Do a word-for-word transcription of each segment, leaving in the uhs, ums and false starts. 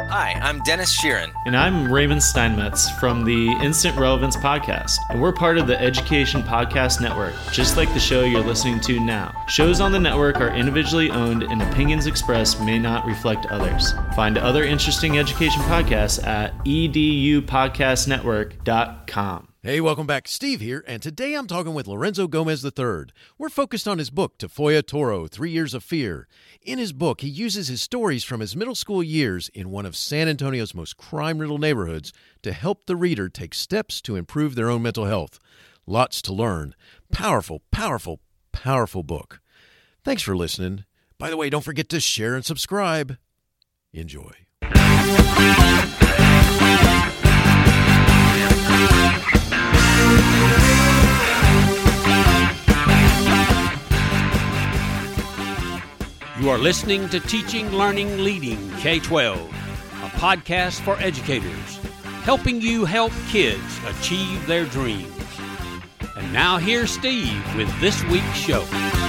Hi, I'm Dennis Sheeran. And I'm Raymond Steinmetz from the Instant Relevance Podcast. And we're part of the Education Podcast Network, just like the show you're listening to now. Shows on the network are individually owned and opinions expressed may not reflect others. Find other interesting education podcasts at e d u podcast network dot com. Hey, welcome back. Steve here, and today I'm talking with Lorenzo Gomez the third. We're focused on his book, Tafoya Toro, Three Years of Fear. In his book, he uses his stories from his middle school years in one of San Antonio's most crime-riddled neighborhoods to help the reader take steps to improve their own mental health. Lots to learn. Powerful, powerful, powerful book. Thanks for listening. By the way, don't forget to share and subscribe. Enjoy. You are listening to Teaching, Learning, Leading K twelve, a podcast for educators, helping you help kids achieve their dreams. And now here's Steve with this week's show.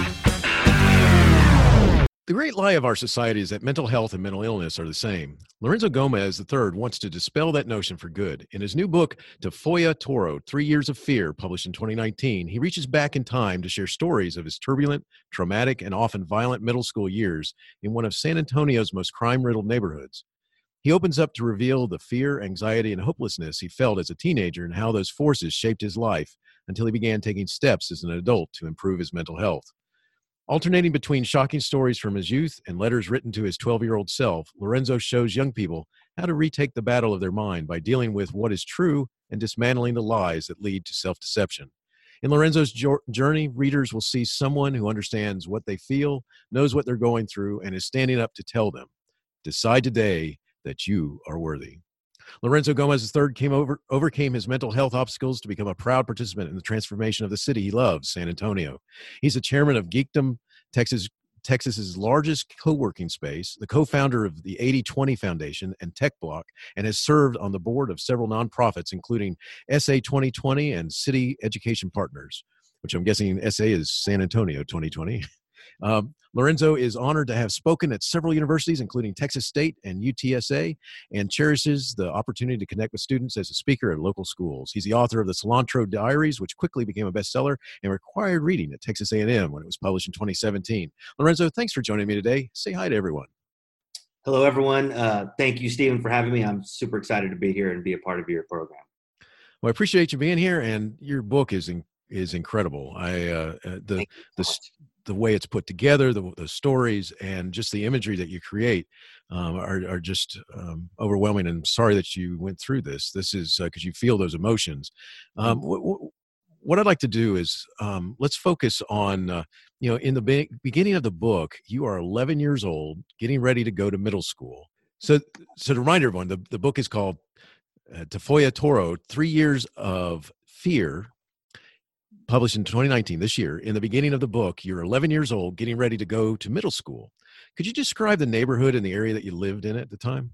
The great lie of our society is that mental health and mental illness are the same. Lorenzo Gomez the third wants to dispel that notion for good. In his new book, Tafoya Toro, Three Years of Fear, published in twenty nineteen, he reaches back in time to share stories of his turbulent, traumatic, and often violent middle school years in one of San Antonio's most crime-riddled neighborhoods. He opens up to reveal the fear, anxiety, and hopelessness he felt as a teenager and how those forces shaped his life until he began taking steps as an adult to improve his mental health. Alternating between shocking stories from his youth and letters written to his twelve-year-old self, Lorenzo shows young people how to retake the battle of their mind by dealing with what is true and dismantling the lies that lead to self-deception. In Lorenzo's journey, readers will see someone who understands what they feel, knows what they're going through, and is standing up to tell them, decide today that you are worthy. Lorenzo Gomez the third came over, overcame his mental health obstacles to become a proud participant in the transformation of the city he loves, San Antonio. He's the chairman of Geekdom, Texas, Texas's largest co-working space, the co-founder of the eighty twenty Foundation and TechBlock, and has served on the board of several nonprofits, including S A twenty twenty and City Education Partners, which I'm guessing S A is San Antonio twenty twenty. Um, Lorenzo is honored to have spoken at several universities, including Texas State and U T S A, and cherishes the opportunity to connect with students as a speaker at local schools. He's the author of the Cilantro Diaries, which quickly became a bestseller and required reading at Texas A and M when it was published in twenty seventeen. Lorenzo, thanks for joining me today. Say hi to everyone. Hello, everyone. Uh, thank you, Stephen, for having me. I'm super excited to be here and be a part of your program. Well, I appreciate you being here, and your book is in, is incredible. I uh, the the the way it's put together, the, the stories, and just the imagery that you create um, are, are just um, overwhelming. And sorry that you went through this. This is because uh, you feel those emotions. Um, w- w- what I'd like to do is um, let's focus on, uh, you know, in the be- beginning of the book, you are eleven years old, getting ready to go to middle school. So, so to remind everyone, the, the book is called uh, Tafoya Toro, Three Years of Fear, published in twenty nineteen, this year. In the beginning of the book, you're eleven years old, getting ready to go to middle school. Could you describe the neighborhood and the area that you lived in at the time?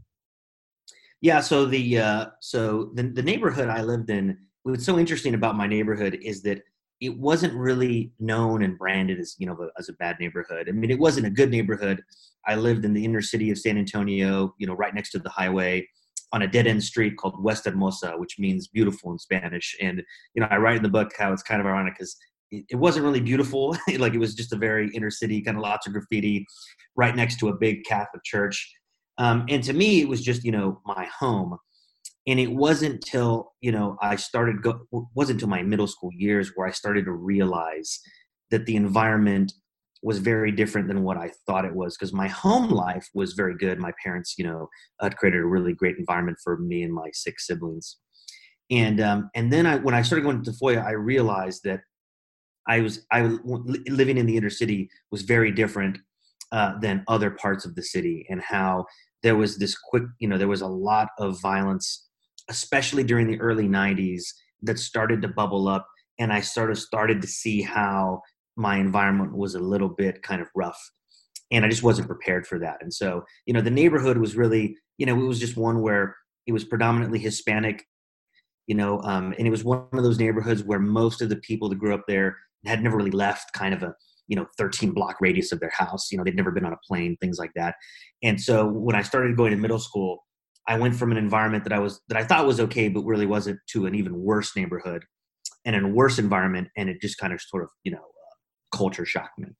Yeah, so the uh, so the, the neighborhood I lived in, what's so interesting about my neighborhood is that it wasn't really known and branded as, you know, as a bad neighborhood. I mean, it wasn't a good neighborhood. I lived in the inner city of San Antonio, you know, right next to the highway, on a dead-end street called West Hermosa, which means beautiful in Spanish. And, you know, I write in the book how it's kind of ironic because it, it wasn't really beautiful. Like, it was just a very inner city, kind of lots of graffiti, right next to a big Catholic church. Um, and to me, it was just, you know, my home. And it wasn't till, you know, I started, go, wasn't until my middle school years where I started to realize that the environment was very different than what I thought it was, because my home life was very good. My parents, you know, had created a really great environment for me and my six siblings. And um, and then I, when I started going to Tafoya, I realized that I was I was living in the inner city was very different uh, than other parts of the city, and how there was this quick, you know, there was a lot of violence, especially during the early nineties, that started to bubble up, and I sort of started to see how my environment was a little bit kind of rough, and I just wasn't prepared for that. And so, you know, the neighborhood was really, you know, it was just one where it was predominantly Hispanic, you know, um, and it was one of those neighborhoods where most of the people that grew up there had never really left kind of a, you know, thirteen block radius of their house. You know, they'd never been on a plane, things like that. And so when I started going to middle school, I went from an environment that I was that I thought was okay, but really wasn't, to an even worse neighborhood and a worse environment, and it just kind of sort of you know uh, culture shocked me.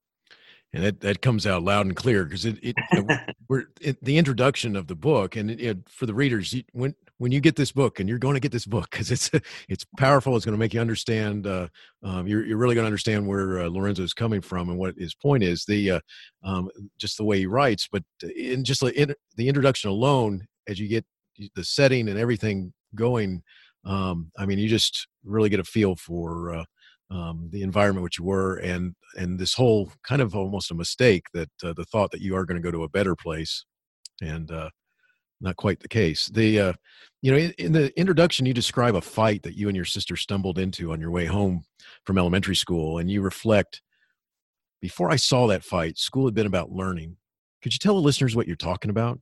And that, that comes out loud and clear because it, it you know, we're it, the introduction of the book, and it, it, for the readers, you, when when you get this book, and you're going to get this book because it's it's powerful, it's going to make you understand. Uh, um, you're you're really going to understand where uh, Lorenzo is coming from and what his point is. The uh, um, just the way he writes, but in just the, in, the introduction alone, as you get the setting and everything going, um, I mean, you just really get a feel for. Uh, Um, the environment which you were, and and this whole kind of almost a mistake that uh, the thought that you are going to go to a better place, and uh, not quite the case. The uh, you know in, in the introduction you describe a fight that you and your sister stumbled into on your way home from elementary school, and you reflect, before I saw that fight, school had been about learning. Could you tell the listeners what you're talking about?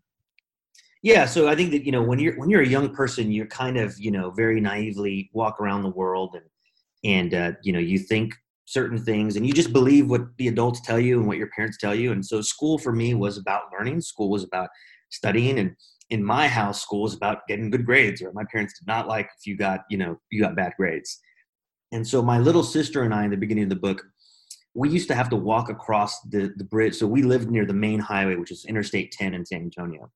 Yeah, so I think that you know when you're when you're a young person, you're kind of you know very naively walk around the world and. And, uh, you know, you think certain things and you just believe what the adults tell you and what your parents tell you. And so school for me was about learning. School was about studying. And in my house, school was about getting good grades. Or my parents did not like if you got, you know, you got bad grades. And so my little sister and I, in the beginning of the book, we used to have to walk across the, the bridge. So we lived near the main highway, which is Interstate ten in San Antonio.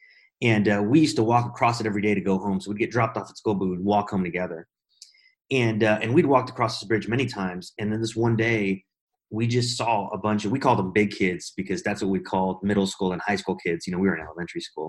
And uh, we used to walk across it every day to go home. So we'd get dropped off at school, but we'd walk home together. And uh, and we'd walked across this bridge many times. And then this one day, we just saw a bunch of, we called them big kids because that's what we called middle school and high school kids. You know, we were in elementary school.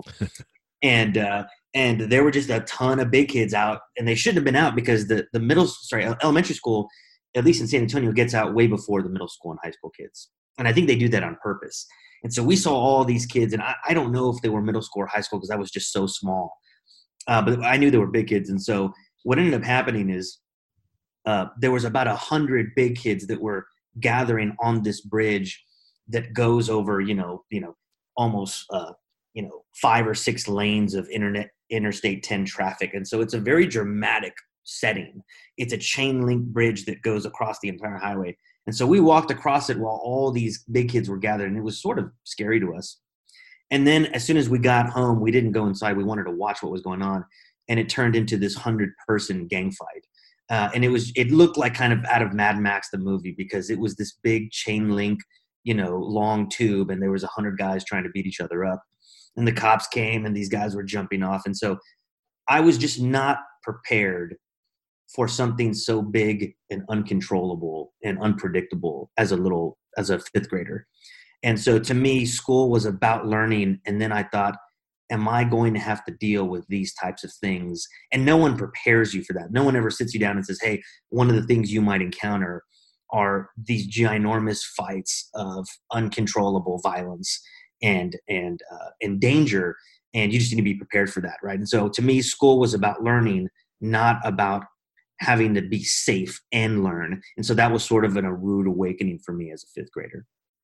and uh, and there were just a ton of big kids out. And they shouldn't have been out because the, the middle, sorry, elementary school, at least in San Antonio, gets out way before the middle school and high school kids. And I think they do that on purpose. And so we saw all these kids. And I, I don't know if they were middle school or high school because I was just so small. Uh, but I knew they were big kids. And so what ended up happening is, Uh, there was about a hundred big kids that were gathering on this bridge that goes over, you know, you know, almost, uh, you know, five or six lanes of internet Interstate ten traffic. And so it's a very dramatic setting. It's a chain link bridge that goes across the entire highway. And so we walked across it while all these big kids were gathered, and it was sort of scary to us. And then as soon as we got home, we didn't go inside. We wanted to watch what was going on. And it turned into this hundred person gang fight. Uh, and it was, it looked like kind of out of Mad Max, the movie, because it was this big chain link, you know, long tube. And there was a hundred guys trying to beat each other up, and the cops came and these guys were jumping off. And so I was just not prepared for something so big and uncontrollable and unpredictable as a little, as a fifth grader. And so to me, school was about learning. And then I thought, am I going to have to deal with these types of things? And no one prepares you for that. No one ever sits you down and says, hey, one of the things you might encounter are these ginormous fights of uncontrollable violence and and uh, and danger, and you just need to be prepared for that, right? And so to me, school was about learning, not about having to be safe and learn. And so that was sort of an, a rude awakening for me as a fifth grader.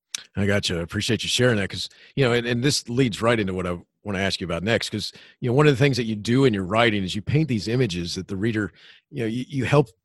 I got you. I appreciate you sharing that because, you know, and, and this leads right into what I want to ask you about next. Because, you know, one of the things that you do in your writing is you paint these images that the reader, you know, you, you help,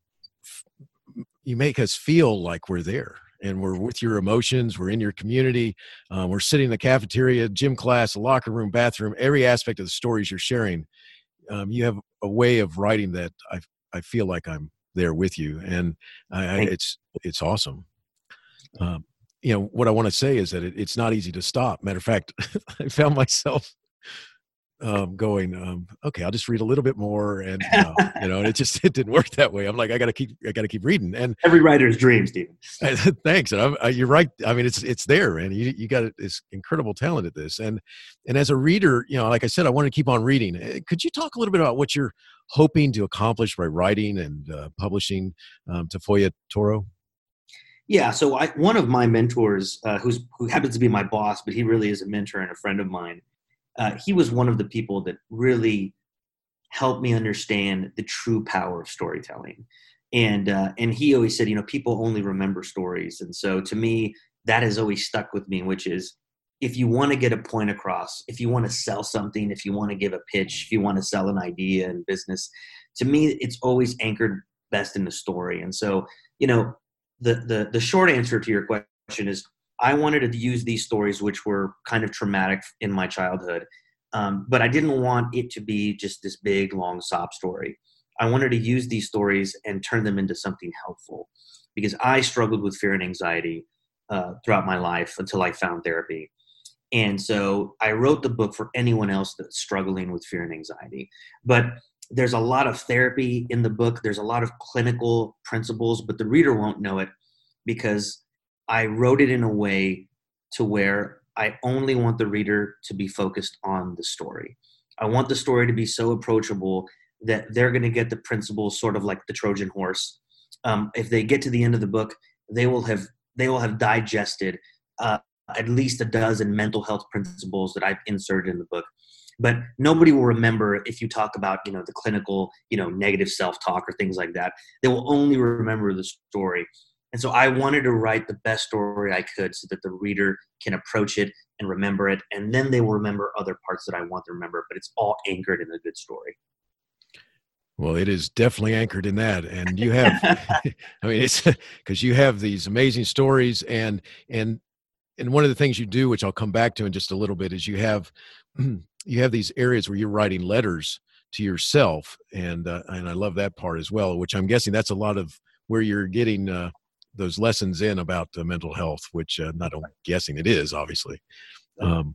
you make us feel like we're there and we're with your emotions. We're in your community. Uh, we're sitting in the cafeteria, gym class, the locker room, bathroom, every aspect of the stories you're sharing. Um, you have a way of writing that I I feel like I'm there with you. And I, I, it's, it's awesome. Um, you know, what I want to say is that it, it's not easy to stop. Matter of fact, I found myself um, going, um, okay, I'll just read a little bit more. And, uh, you know, and it just, it didn't work that way. I'm like, I got to keep, I got to keep reading. And every writer's dream, Stephen. Thanks. And I'm, I, you're right. I mean, it's, it's there, and you, you got this incredible talent at this. And, and as a reader, you know, like I said, I want to keep on reading. Could you talk a little bit about what you're hoping to accomplish by writing and uh, publishing um, Tafoya Toro? Yeah, so I, one of my mentors, uh, who's who happens to be my boss, but he really is a mentor and a friend of mine. Uh, he was one of the people that really helped me understand the true power of storytelling. And uh, and he always said, you know, people only remember stories. And so to me, that has always stuck with me, which is if you want to get a point across, if you want to sell something, if you want to give a pitch, if you want to sell an idea in business, to me, it's always anchored best in the story. And so, you know, The, the the short answer to your question is I wanted to use these stories, which were kind of traumatic in my childhood, Um, but I didn't want it to be just this big, long sob story. I wanted to use these stories and turn them into something helpful, because I struggled with fear and anxiety uh, throughout my life until I found therapy. And so I wrote the book for anyone else that's struggling with fear and anxiety. But there's a lot of therapy in the book. There's a lot of clinical principles, but the reader won't know it because I wrote it in a way to where I only want the reader to be focused on the story. I want the story to be so approachable that they're going to get the principles sort of like the Trojan horse. Um, if they get to the end of the book, they will have they will have digested uh, at least a dozen mental health principles that I've inserted in the book. But nobody will remember if you talk about, you know, the clinical, you know, negative self-talk or things like that. They will only remember the story. And so I wanted to write the best story I could so that the reader can approach it and remember it. And then they will remember other parts that I want to remember, but it's all anchored in a good story. Well, it is definitely anchored in that. And you have, I mean, it's because you have these amazing stories, and, and, and one of the things you do, which I'll come back to in just a little bit, is you have, you have these areas where you're writing letters to yourself. And, uh, and I love that part as well, which I'm guessing that's a lot of where you're getting, uh, those lessons in about uh, mental health, which uh, not only guessing it is, obviously. Um,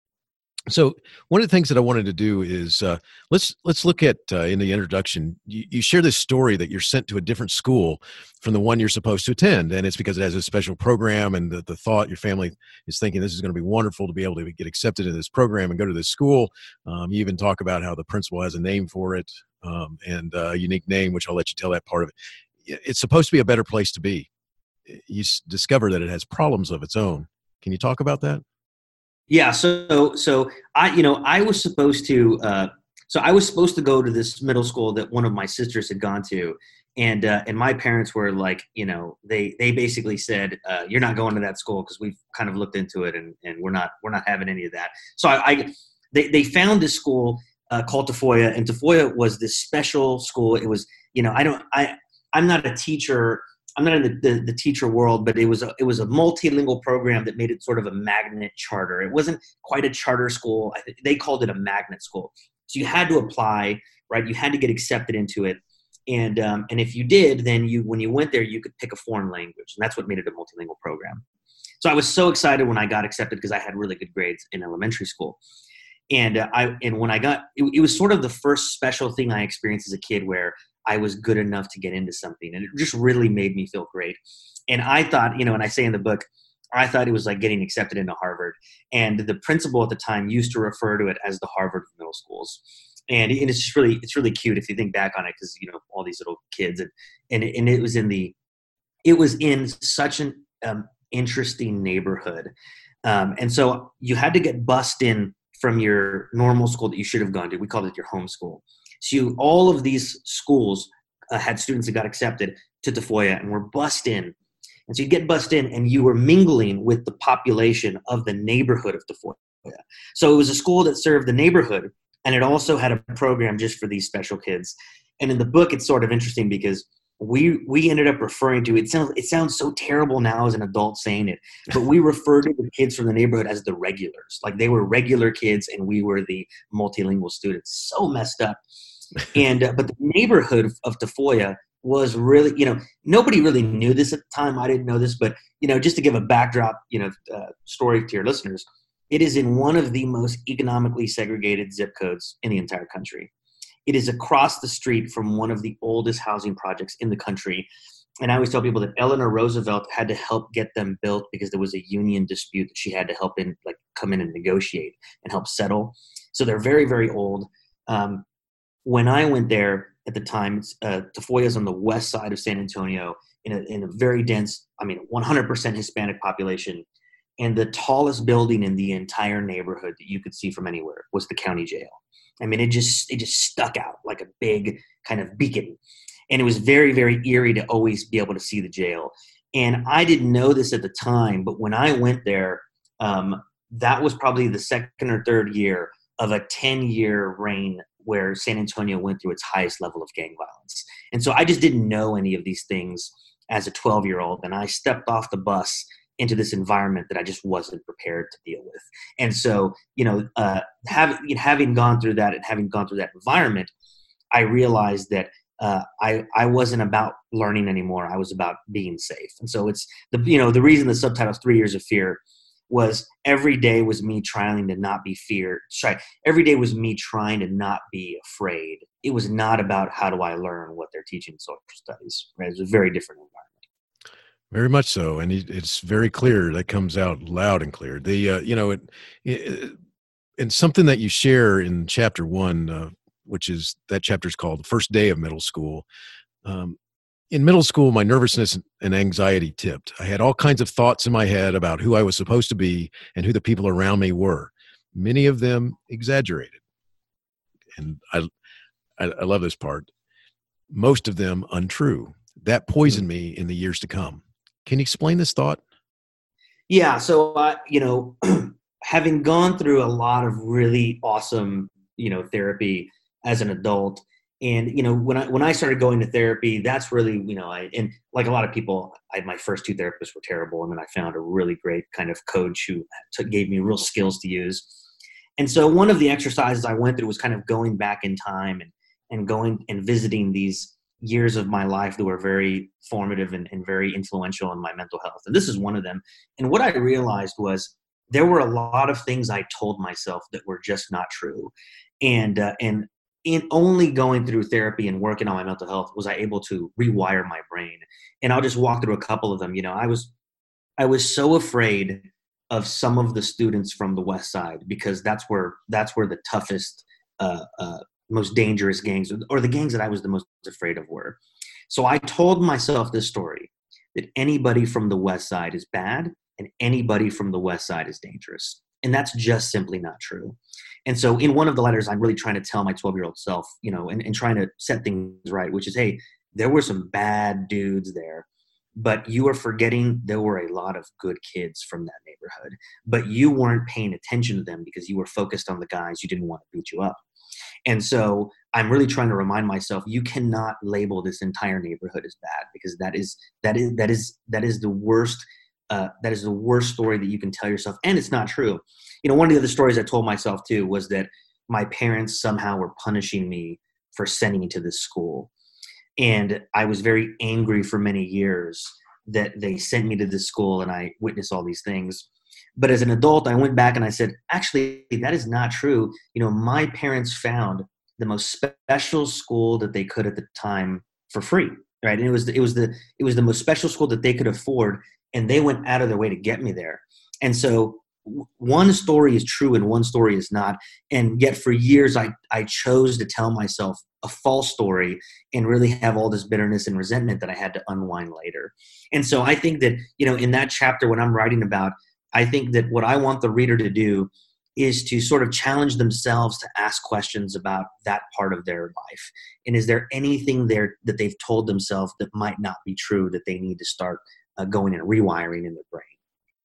so one of the things that I wanted to do is uh, let's let's look at uh, in the introduction, you, you share this story that you're sent to a different school from the one you're supposed to attend, and it's because it has a special program, and the, the thought your family is thinking this is going to be wonderful to be able to get accepted into this program and go to this school. Um, you even talk about how the principal has a name for it, um, and uh, a unique name, which I'll let you tell that part of it. It's supposed to be a better place to be. You s- discover that it has problems of its own. Can you talk about that? Yeah. So, so I, you know, I was supposed to, uh, so I was supposed to go to this middle school that one of my sisters had gone to. And, uh, and my parents were like, you know, they, they basically said, uh, you're not going to that school because we've kind of looked into it, and, and we're not, we're not having any of that. So I, I they, they found this school, uh, called Tafoya, and Tafoya was this special school. It was, you know, I don't, I, I'm not a teacher. I'm not in the, the, the teacher world, but it was a, it was a multilingual program that made it sort of a magnet charter. It wasn't quite a charter school. I think they called it a magnet school. So you had to apply, right? You had to get accepted into it. And, um, and if you did, then you, when you went there, you could pick a foreign language, and that's what made it a multilingual program. So I was so excited when I got accepted because I had really good grades in elementary school. And uh, I, and when I got, it, it was sort of the first special thing I experienced as a kid where I was good enough to get into something. And it just really made me feel great. And I thought, you know, and I say in the book, I thought it was like getting accepted into Harvard. And the principal at the time used to refer to it as the Harvard of middle schools. And, and it's just really, it's really cute if you think back on it, because, you know, all these little kids, and, and, it, and it was in the, it was in such an um, interesting neighborhood. Um, and so you had to get bussed in from your normal school that you should have gone to. We called it your home school. So you, all of these schools uh, had students that got accepted to Tafoya and were bussed in. And so you get bussed in, and you were mingling with the population of the neighborhood of Tafoya. So it was a school that served the neighborhood, and it also had a program just for these special kids. And in the book, it's sort of interesting because we we ended up referring to, it sounds it sounds so terrible now as an adult saying it, but we referred to the kids from the neighborhood as the regulars. Like they were regular kids and we were the multilingual students. So messed up. And uh, but the neighborhood of, of Tafoya was really, you know, nobody really knew this at the time. I didn't know this, but, you know, just to give a backdrop, you know, uh, story to your listeners, it is in one of the most economically segregated zip codes in the entire country. It is across the street from one of the oldest housing projects in the country. And I always tell people that Eleanor Roosevelt had to help get them built because there was a union dispute that she had to help in, like come in and negotiate and help settle. So they're very, very old. Um, when I went there at the time, uh, Tafoya is on the west side of San Antonio in a, in a very dense, I mean, one hundred percent Hispanic population. And the tallest building in the entire neighborhood that you could see from anywhere was the county jail. I mean, it just it just stuck out like a big kind of beacon. And it was very, very eerie to always be able to see the jail. And I didn't know this at the time, but when I went there, um, that was probably the second or third year of a ten-year reign where San Antonio went through its highest level of gang violence. And so I just didn't know any of these things as a twelve-year-old. And I stepped off the bus into this environment that I just wasn't prepared to deal with. And so, you know, uh, having, you know, having gone through that and having gone through that environment, I realized that uh, I, I wasn't about learning anymore. I was about being safe. And so it's the, you know, the reason the subtitle is Three Years of Fear was every day was me trying to not be feared. Sorry, every day was me trying to not be afraid. It was not about how do I learn what they're teaching in social studies. Right? It was a very different environment. Very much so, and it, it's very clear. That comes out loud and clear. The uh, you know, it, it, and something that you share in chapter one, uh, which is that chapter is called "The First Day of Middle School." Um, In middle school, my nervousness and anxiety tipped. I had all kinds of thoughts in my head about who I was supposed to be and who the people around me were. Many of them exaggerated. And I, I, I love this part. Most of them untrue. That poisoned me in the years to come. Can you explain this thought? Yeah. So, uh, you know, having gone through a lot of really awesome, you know, therapy as an adult, and, you know, when I, when I started going to therapy, that's really, you know, I, and like a lot of people, I, my first two therapists were terrible. And then I found a really great kind of coach who took, gave me real skills to use. And so one of the exercises I went through was kind of going back in time and, and going and visiting these years of my life that were very formative and, and very influential in my mental health. And this is one of them. And what I realized was there were a lot of things I told myself that were just not true. And, uh, and, in only going through therapy and working on my mental health was I able to rewire my brain. And I'll just walk through a couple of them. You know, I was, I was so afraid of some of the students from the West Side because that's where, that's where the toughest, uh, uh, most dangerous gangs, or the gangs that I was the most afraid of were. So I told myself this story, that anybody from the West Side is bad and anybody from the West Side is dangerous. And that's just simply not true. And so in one of the letters, I'm really trying to tell my twelve-year-old self, you know, and, and trying to set things right, which is, hey, there were some bad dudes there, but you are forgetting there were a lot of good kids from that neighborhood, but you weren't paying attention to them because you were focused on the guys you didn't want to beat you up. And so I'm really trying to remind myself, you cannot label this entire neighborhood as bad, because that is, that is, that is, that is the worst Uh, that is the worst story that you can tell yourself. And it's not true. You know, one of the other stories I told myself too was that my parents somehow were punishing me for sending me to this school. And I was very angry for many years that they sent me to this school and I witnessed all these things. But as an adult, I went back and I said, actually, that is not true. You know, my parents found the most special school that they could at the time for free, right? And it was the, it was the, it was the most special school that they could afford. And they went out of their way to get me there. And so one story is true and one story is not. And yet for years, I, I chose to tell myself a false story and really have all this bitterness and resentment that I had to unwind later. And so I think that, you know, in that chapter, when I'm writing about, I think that what I want the reader to do is to sort of challenge themselves to ask questions about that part of their life. And is there anything there that they've told themselves that might not be true that they need to start Uh, going and rewiring in their brain?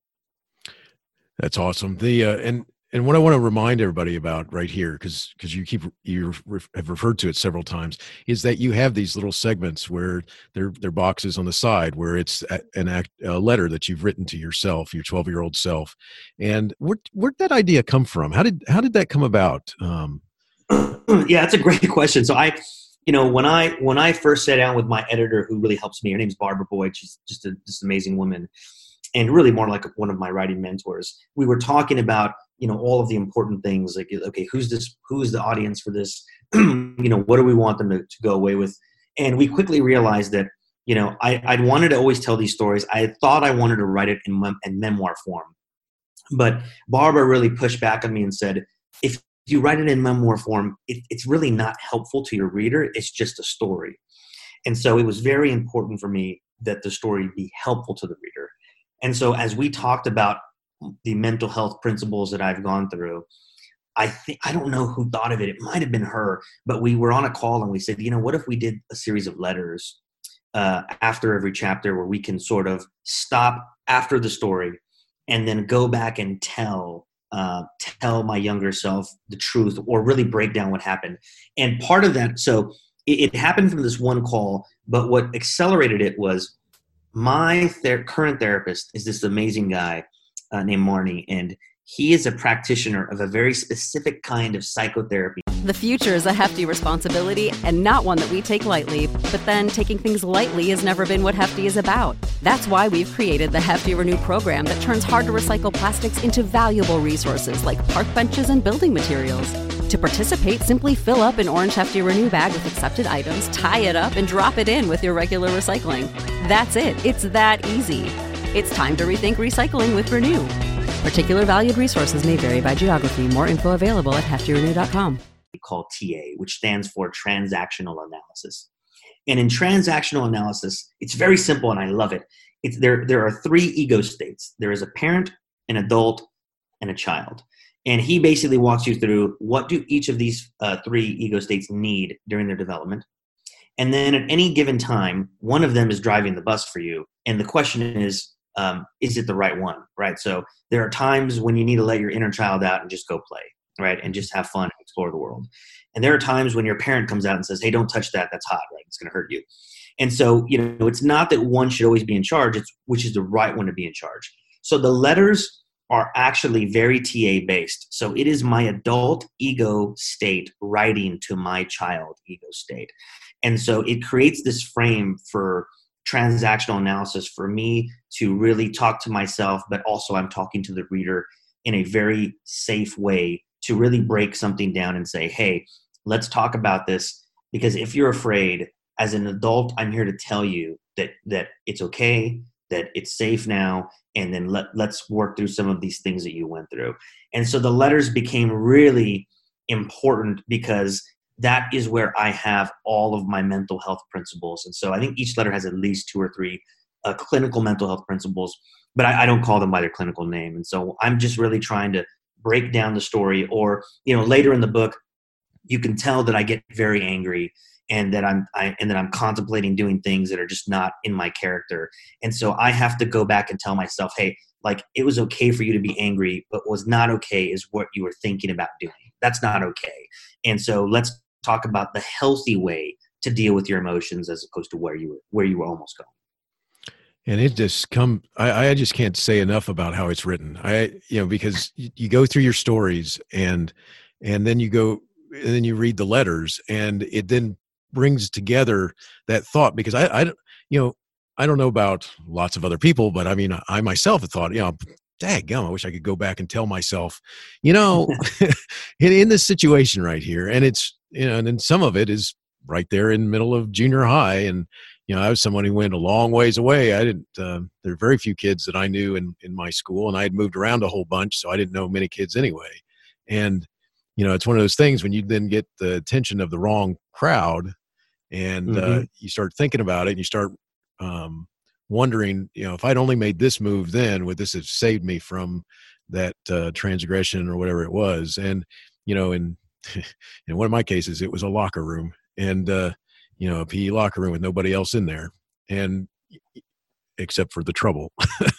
That's awesome. The uh, and and what I want to remind everybody about right here, because because you keep you ref, have referred to it several times, is that you have these little segments where they're they're boxes on the side where it's a, an act, a letter that you've written to yourself, your twelve-year-old self. And where where'd that idea come from? How did how did that come about? Um, yeah, that's a great question. So I. You know, when I when I first sat down with my editor, who really helps me, her name's Barbara Boyd. She's just a just an amazing woman, and really more like one of my writing mentors. We were talking about, you know, all of the important things, like, okay, who's this? Who's the audience for this? You know, what do we want them to, to go away with? And we quickly realized that, you know, I I'd wanted to always tell these stories. I thought I wanted to write it in, mem- in memoir form, but Barbara really pushed back on me and said, if If you write it in memoir form, it, it's really not helpful to your reader. It's just a story. And so it was very important for me that the story be helpful to the reader. And so as we talked about the mental health principles that I've gone through, I think, I don't know who thought of it. It might have been her, but we were on a call and we said, you know, what if we did a series of letters uh, after every chapter where we can sort of stop after the story and then go back and tell Uh, tell my younger self the truth, or really break down what happened. And part of that, so it, it happened from this one call, but what accelerated it was my ther- current therapist is this amazing guy uh, named Marnie, and he is a practitioner of a very specific kind of psychotherapy. The future is a hefty responsibility and not one that we take lightly. But then taking things lightly has never been what Hefty is about. That's why we've created the Hefty Renew program that turns hard to recycle plastics into valuable resources like park benches and building materials. To participate, simply fill up an orange Hefty Renew bag with accepted items, tie it up, and drop it in with your regular recycling. That's it. It's that easy. It's time to rethink recycling with Renew. Particular valued resources may vary by geography. More info available at hefty renew dot com. Called T A, which stands for transactional analysis. And in transactional analysis, it's very simple and I love it. It's there, there are three ego states. There is a parent, an adult, and a child. And he basically walks you through what do each of these uh, three ego states need during their development. And then at any given time, one of them is driving the bus for you. And the question is, um, is it the right one, right? So there are times when you need to let your inner child out and just go play, right? And just have fun and explore the world. And there are times when your parent comes out and says, hey, don't touch that. That's hot, right? It's going to hurt you. And so, you know, it's not that one should always be in charge. It's which is the right one to be in charge. So the letters are actually very T A based. So it is my adult ego state writing to my child ego state. And so it creates this frame for transactional analysis for me to really talk to myself, but also I'm talking to the reader in a very safe way to really break something down and say, hey, let's talk about this. Because if you're afraid, as an adult, I'm here to tell you that that it's okay, that it's safe now, and then let, let's work through some of these things that you went through. And so the letters became really important because that is where I have all of my mental health principles. And so I think each letter has at least two or three uh, clinical mental health principles, but I, I don't call them by their clinical name. And so I'm just really trying to break down the story. Or, you know, later in the book, you can tell that I get very angry and that I'm I, and that I'm contemplating doing things that are just not in my character. And so I have to go back and tell myself, hey, like it was okay for you to be angry, but what's not okay is what you were thinking about doing. That's not okay. And so let's talk about the healthy way to deal with your emotions as opposed to where you were where you were almost going. And it just come, I, I just can't say enough about how it's written. I, you know, because you, you go through your stories and, and then you go, and then you read the letters and it then brings together that thought because I, I, you know, I don't know about lots of other people, but I mean, I myself have thought, you know, daggum, I wish I could go back and tell myself, you know, in, in this situation right here. And it's, you know, and then some of it is right there in the middle of junior high. And, you know, I was someone who went a long ways away. I didn't, uh, there are very few kids that I knew in, in my school, and I had moved around a whole bunch, so I didn't know many kids anyway. And, you know, it's one of those things when you then get the attention of the wrong crowd and mm-hmm. uh, you start thinking about it and you start um, wondering, you know, if I'd only made this move then, would this have saved me from that uh, transgression or whatever it was? And, you know, in, in one of my cases, it was a locker room and, uh, you know, a P E locker room with nobody else in there and except for the trouble.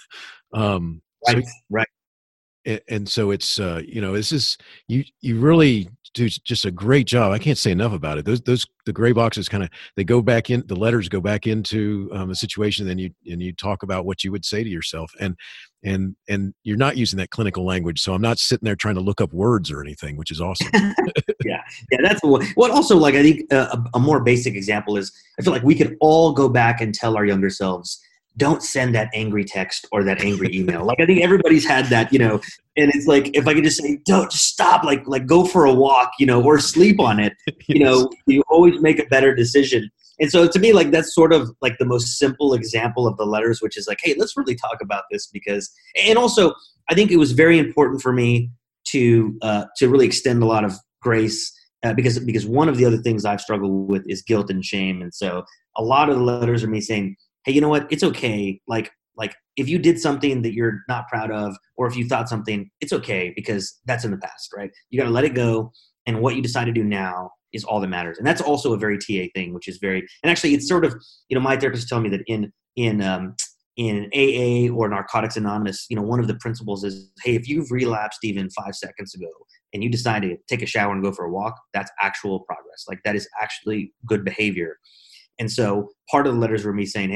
um, right. So, right. And, and so it's, uh, you know, this is, you, you really do just a great job. I can't say enough about it. Those, those, the gray boxes kind of, they go back in, the letters go back into um, the situation. Then you, and you talk about what you would say to yourself and, and, and you're not using that clinical language. So I'm not sitting there trying to look up words or anything, which is awesome. yeah. Yeah. That's what, what also like, I think uh, a, a more basic example is I feel like we could all go back and tell our younger selves, don't send that angry text or that angry email. Like, I think everybody's had that, you know, and it's like, if I could just say, don't just stop, like, like go for a walk, you know, or sleep on it, you yes. know, you always make a better decision. And so to me, like, that's sort of like the most simple example of the letters, which is like, hey, let's really talk about this because, and also I think it was very important for me to, uh, to really extend a lot of grace uh, because, because one of the other things I've struggled with is guilt and shame. And so a lot of the letters are me saying, hey, you know what? It's okay. Like, like if you did something that you're not proud of, or if you thought something, it's okay because that's in the past, right? You got to let it go. And what you decide to do now is all that matters. And that's also a very T A thing, which is very, and actually it's sort of, you know, my therapist told me that in, in, um, in A A or Narcotics Anonymous, you know, one of the principles is, hey, if you've relapsed even five seconds ago and you decide to take a shower and go for a walk, that's actual progress. Like that is actually good behavior. And so part of the letters were me saying, hey,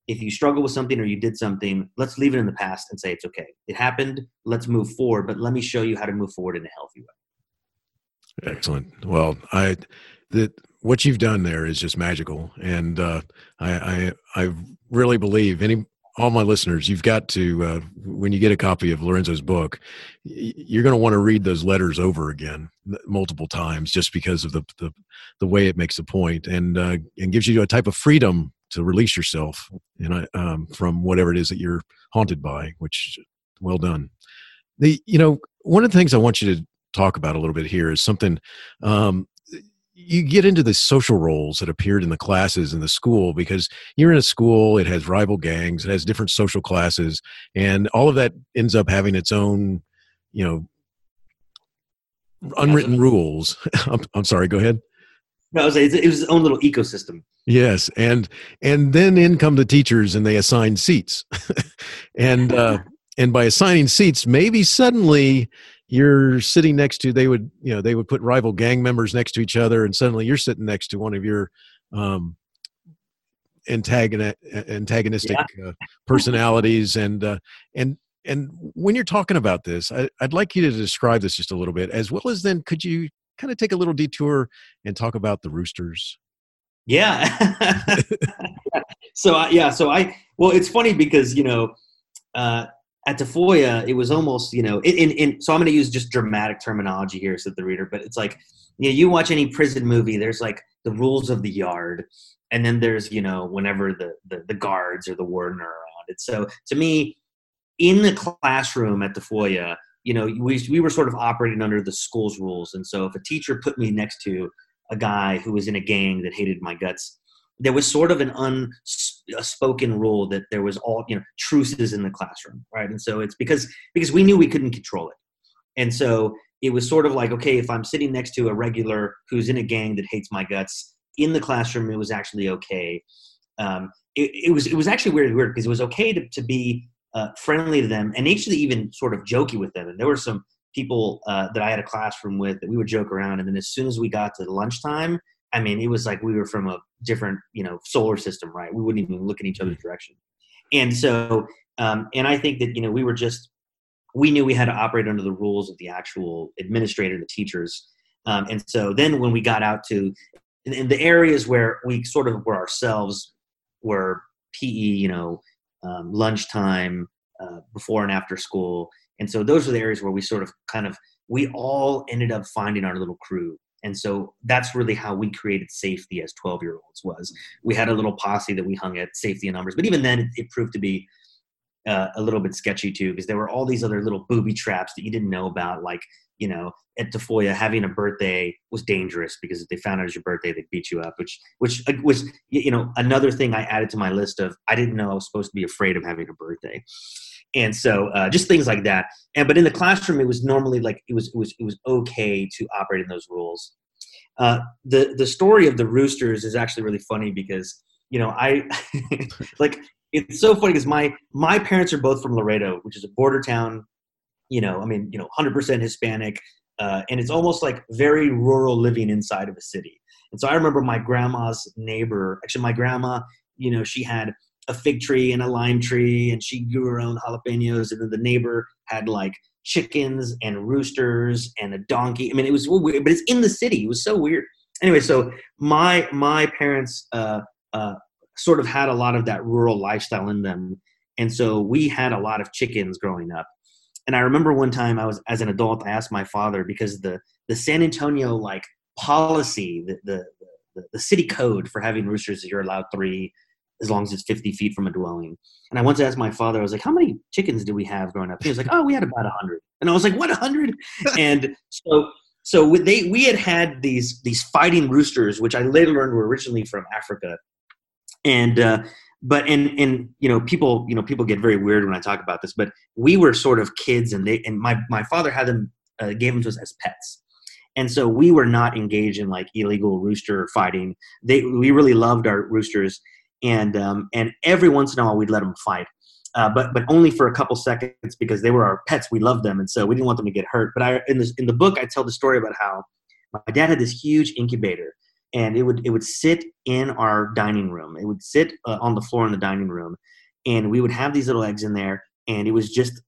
if you struggle with something or you did something, let's leave it in the past and say it's okay. It happened. Let's move forward, but let me show you how to move forward in a healthy way. Excellent. Well, I that what you've done there is just magical, and uh, I, I I really believe any all my listeners, you've got to uh, when you get a copy of Lorenzo's book, you're going to want to read those letters over again multiple times, just because of the the, the way it makes a point and uh, and gives you a type of freedom to release yourself, you know, um, from whatever it is that you're haunted by. Which, well done. The you know one of the things I want you to talk about a little bit here is something. Um, you get into the social roles that appeared in the classes in the school, because you're in a school, it has rival gangs, it has different social classes, and all of that ends up having its own, you know, unwritten rules. I'm, I'm sorry, go ahead. No, it was, it was its own little ecosystem. Yes. And, and then in come the teachers and they assign seats and, uh, and by assigning seats, maybe suddenly you're sitting next to, they would, you know, they would put rival gang members next to each other, and suddenly you're sitting next to one of your um, antagoni- antagonistic yeah. uh, personalities. And, uh, and, and when you're talking about this, I, I'd like you to describe this just a little bit, as well as then could you kind of take a little detour and talk about the Roosters? Yeah. so, I, yeah, so I, well, it's funny because, you know, uh, at Tafoya, it was almost, you know, in, in, in so I'm going to use just dramatic terminology here, said the reader, but it's like, you know, you watch any prison movie, there's like the rules of the yard. And then there's, you know, whenever the, the, the guards or the warden are around it. So to me, in the classroom at Tafoya, you know, we, we were sort of operating under the school's rules. And so if a teacher put me next to a guy who was in a gang that hated my guts, there was sort of an unspoken rule that there was all, you know, truces in the classroom, right? And so it's because because we knew we couldn't control it. And so it was sort of like, okay, if I'm sitting next to a regular who's in a gang that hates my guts, in the classroom, it was actually okay. Um, it, it was it was actually weird, weird because it was okay to, to be uh, friendly to them and actually even sort of jokey with them. And there were some people uh, that I had a classroom with that we would joke around. And then as soon as we got to lunchtime, I mean, it was like we were from a different, you know, solar system, right? We wouldn't even look in each other's direction. And so, um, and I think that, you know, we were just, we knew we had to operate under the rules of the actual administrator, the teachers. Um, and so then when we got out to, in, in the areas where we sort of were ourselves, were P E, you know, um, lunchtime, uh, before and after school. And so those were the areas where we sort of kind of, we all ended up finding our little crew. And so that's really how we created safety as twelve-year-olds was. We had a little posse that we hung at safety and numbers. But even then, it, it proved to be uh, a little bit sketchy, too, because there were all these other little booby traps that you didn't know about. Like, you know, at Tafoya, having a birthday was dangerous because if they found out it was your birthday, they'd beat you up, which which was, you know, another thing I added to my list of I didn't know I was supposed to be afraid of having a birthday. And so uh, just things like that. And but in the classroom, it was normally like it was it was it was okay to operate in those rules. Uh, the the story of the Roosters is actually really funny because you know I like it's so funny because my my parents are both from Laredo, which is a border town. You know, I mean, you know, one hundred percent Hispanic, uh, and it's almost like very rural living inside of a city. And so I remember my grandma's neighbor. Actually, my grandma, you know, she had a fig tree and a lime tree and she grew her own jalapenos, and then the neighbor had like chickens and roosters and a donkey. I mean, it was weird, but it's in the city. It was so weird. Anyway, so my my parents uh, uh, sort of had a lot of that rural lifestyle in them, and so we had a lot of chickens growing up. And I remember one time I was, as an adult, I asked my father because the the San Antonio like policy, the the the, the city code for having roosters is you're allowed three, as long as it's fifty feet from a dwelling. And I once asked my father, I was like, how many chickens did we have growing up? He was like, oh, we had about a hundred. And I was like, what, a hundred? And so, so they, we had had these, these fighting roosters, which I later learned were originally from Africa. And, uh, but, and, and, you know, people, you know, people get very weird when I talk about this, but we were sort of kids and they, and my, my father had them, uh, gave them to us as pets. And so we were not engaged in like illegal rooster fighting. They, we really loved our roosters. And um, and every once in a while we'd let them fight, uh, but but only for a couple seconds because they were our pets. We loved them, and so we didn't want them to get hurt. But I in this in the book I tell the story about how my dad had this huge incubator and it would it would sit in our dining room. It would sit uh, on the floor in the dining room, and we would have these little eggs in there, and it was just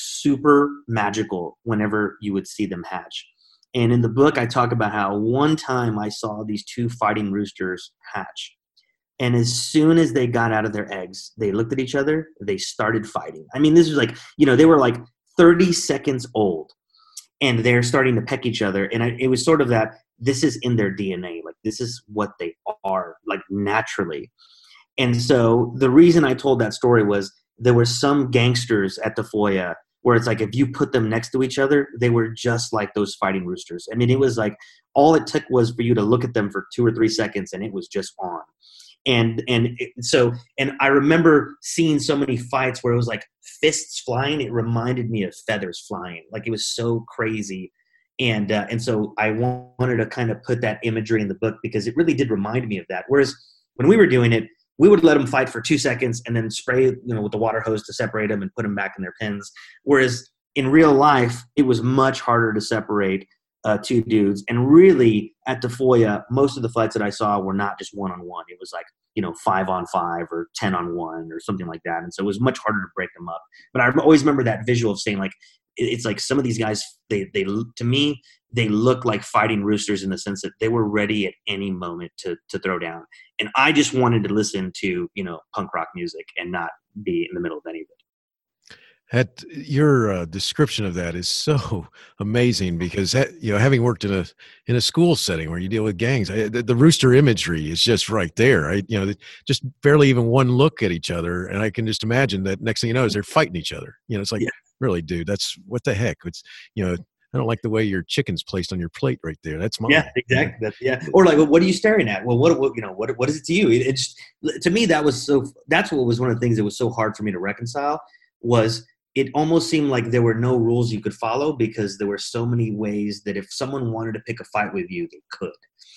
super magical whenever you would see them hatch. And in the book, I talk about how one time I saw these two fighting roosters hatch. And as soon as they got out of their eggs, they looked at each other, they started fighting. I mean, this was like, you know, they were like thirty seconds old, and they're starting to peck each other. And I, it was sort of that, this is in their D N A. Like, this is what they are, like, naturally. And so the reason I told that story was there were some gangsters at Tafoya where it's like if you put them next to each other, they were just like those fighting roosters. I mean, it was like all it took was for you to look at them for two or three seconds, and it was just on. And and it, so and I remember seeing so many fights where it was like fists flying. It reminded me of feathers flying. Like, it was so crazy. And uh, and so I wanted to kind of put that imagery in the book because it really did remind me of that. Whereas when we were doing it, we would let them fight for two seconds and then spray, you know, with the water hose to separate them and put them back in their pens. Whereas in real life, it was much harder to separate uh, two dudes. And really, at Tafoya, most of the fights that I saw were not just one-on-one. It was like, you know, five on five or ten on one or something like that. And so it was much harder to break them up. But I always remember that visual of saying, like, it's like some of these guys, they, they, to me, they look like fighting roosters in the sense that they were ready at any moment to, to throw down. And I just wanted to listen to, you know, punk rock music and not be in the middle of any of it. That, your uh, description of that is so amazing because, you know, having worked in a in a school setting where you deal with gangs, I, the, the rooster imagery is just right there. Right, you know, just barely even one look at each other, and I can just imagine that next thing you know is they're fighting each other. You know, it's like, yeah. Really, dude, that's what the heck. It's, you know, I don't like the way your chicken's placed on your plate right there. That's mine. Yeah, exactly. That's, yeah. Or like, well, what are you staring at? Well, what, what you know, what what is it to you? It, it just, to me, that was so. That's what was one of the things that was so hard for me to reconcile. Was it almost seemed like there were no rules you could follow because there were so many ways that if someone wanted to pick a fight with you, they could.